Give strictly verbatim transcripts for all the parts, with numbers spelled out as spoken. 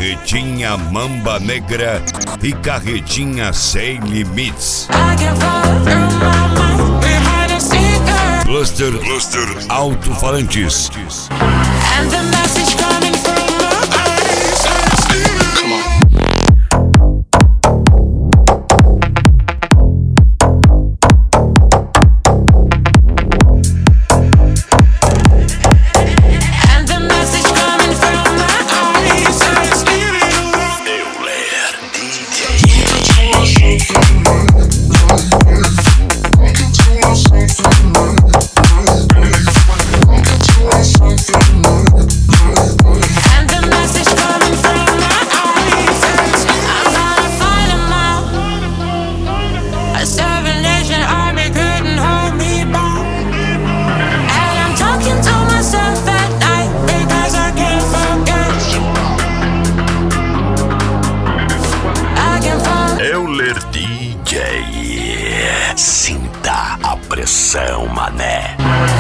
Carretinha Mamba Negra e Carretinha Sem Limites. Cluster, Cluster Alto-Falantes. D J, sinta a pressão, mané.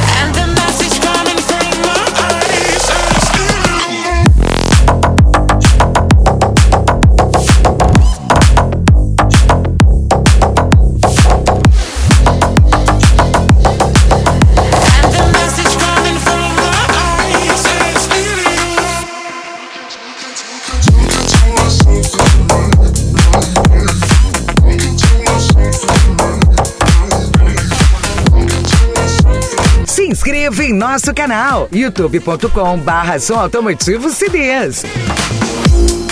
Se inscreva em nosso canal youtube ponto com barra som automotivo C Ds.